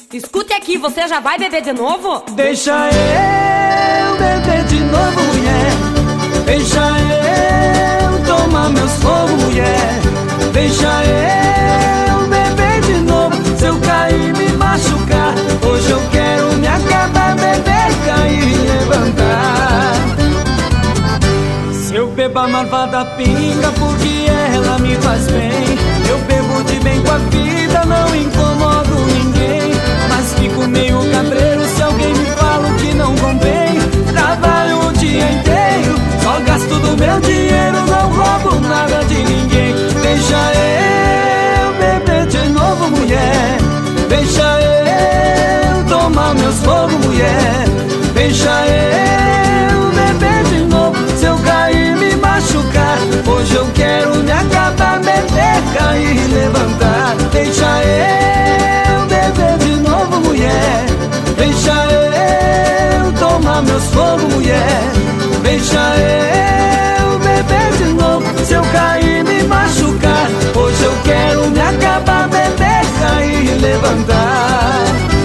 Escute aqui, você já vai beber de novo? Deixa eu beber de novo, mulher. Deixa eu tomar meus fogos, mulher. Deixa eu beber de novo. Se eu cair, me machucar, hoje eu quero me acabar, beber, cair e levantar. Se eu bebo a marvada pinga porque ela me faz bem, eu bebo de bem com a vida, não incomodo ninguém. Mas fico meio cabreiro se alguém me fala o que não convém. Trabalho o dia inteiro, só gasto do meu dinheiro, não roubo nada de ninguém. Deixa eu beber de novo, mulher. Deixa eu tomar meus fogos, mulher. Deixa eu beber de novo. Se eu cair, me machucar, hoje eu quero me acabar, beber, cair e levantar. Deixa eu beber de novo, mulher. Deixa eu tomar meus fogos, mulher. Deixa eu beber de novo. Se eu cair, me machucar, hoje eu quero me acabar, beber, cair e levantar.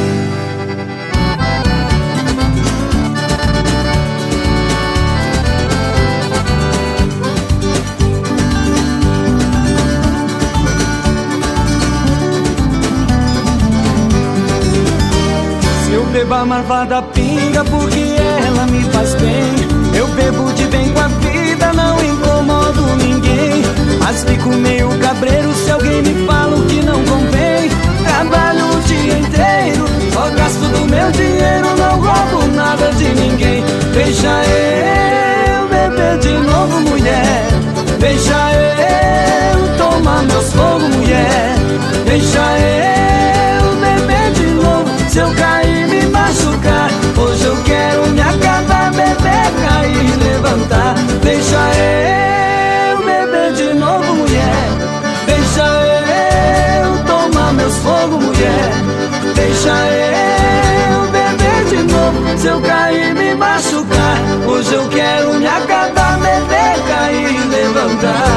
Eu bebo a marvada pinga porque ela me faz bem. Eu bebo de bem com a vida, não incomodo ninguém. Mas fico meio cabreiro se alguém me fala o que não convém. Trabalho o dia inteiro, só gasto do meu dinheiro, não roubo nada de ninguém. Deixa eu beber de novo, mulher. Deixa eu tomar meus fogos, mulher. Deixa eu beber de novo. Se eu cair, me machucar, hoje eu quero me acabar, beber, cair e levantar. Deixa eu beber de novo, mulher. Deixa eu tomar meus fogos, mulher. Deixa eu beber de novo. Se eu cair, me machucar, hoje eu quero me acabar, beber, cair e levantar.